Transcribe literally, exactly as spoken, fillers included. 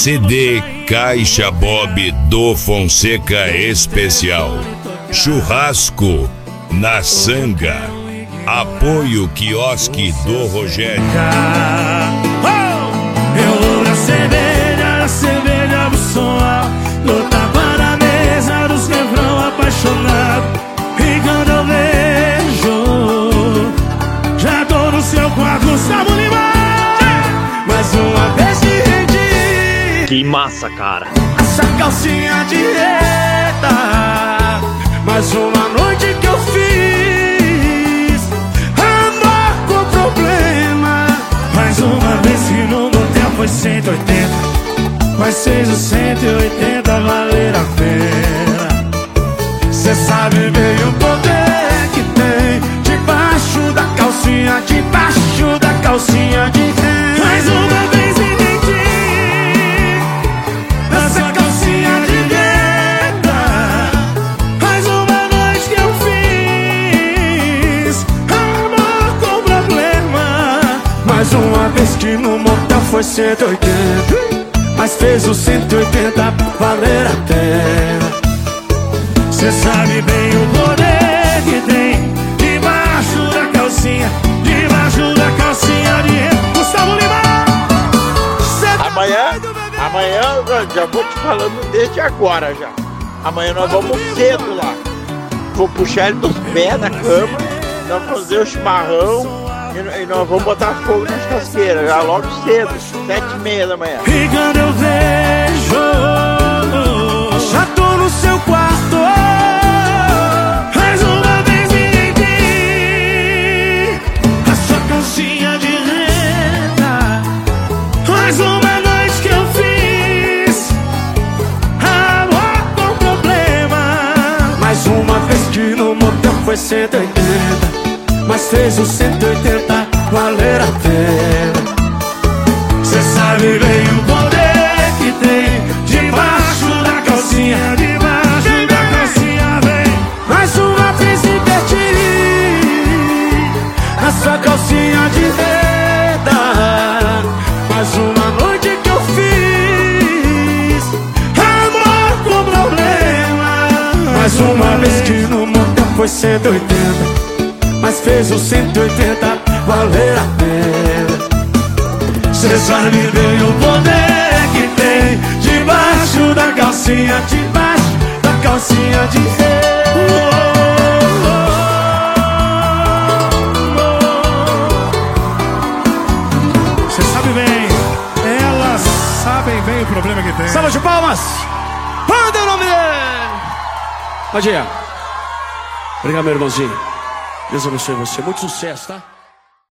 C D Caixa Bob do Fonseca Especial. Churrasco na Sanga. Apoio Quiosque do Rogério. Eu vou na cerveja, na cerveja do som, no tapa na mesa dos quebrão apaixonado. E quando eu vejo, já tô no seu quarto, Gustavo Lima. Mais uma vez que rendi, que massa, cara. essa calcinha de reta. Mais uma noite que eu fiz amor com problema. Mais uma vez que no motel foi cento e oitenta, mas fez o cento e oitenta valer a pena. Cê sabe bem o poder que tem debaixo da calcinha, debaixo da calcinha de renda. Mais uma vez entendi, essa calcinha de renda. Mais uma noite que eu fiz amor com problema. Mais uma vez que no motel foi cento e oitenta, mas fez o cento e oitenta valer a pena. Cê sabe bem o poder que tem debaixo da calcinha, debaixo da calcinha de renda. Gustavo Lima. Amanhã, amanhã eu já vou te falando desde agora já. Amanhã nós vamos cedo lá. Vou puxar ele dos pés da cama, nós vamos fazer o chimarrão e, e nós vamos botar fogo na churrasqueira já logo cedo, sete e meia da manhã. E quando eu vejo, já tô no seu quarto. Mais uma vez entendi, a sua calcinha de renda. Mais uma noite que eu fiz amor com problema. Mais uma vez que no motel foi cento e oitenta, mas fez o cento e oitenta valer a pena. Cê sabe bem o poder que tem debaixo da calcinha, debaixo da calcinha, vem. Mais uma vez inverti a sua calcinha de renda. Mais uma noite que eu fiz amor com problema. Mais uma vez que no motel foi cento e oitenta, mas fez o cento e oitenta valer a pena. Cê sabe bem o poder que tem debaixo da calcinha, debaixo da calcinha de renda. Cê sabe bem, elas sabem bem o problema que tem. Salva de palmas! Manda o nome dele! Bom dia. Obrigado, meu irmãozinho. Deus abençoe você. Muito sucesso, tá?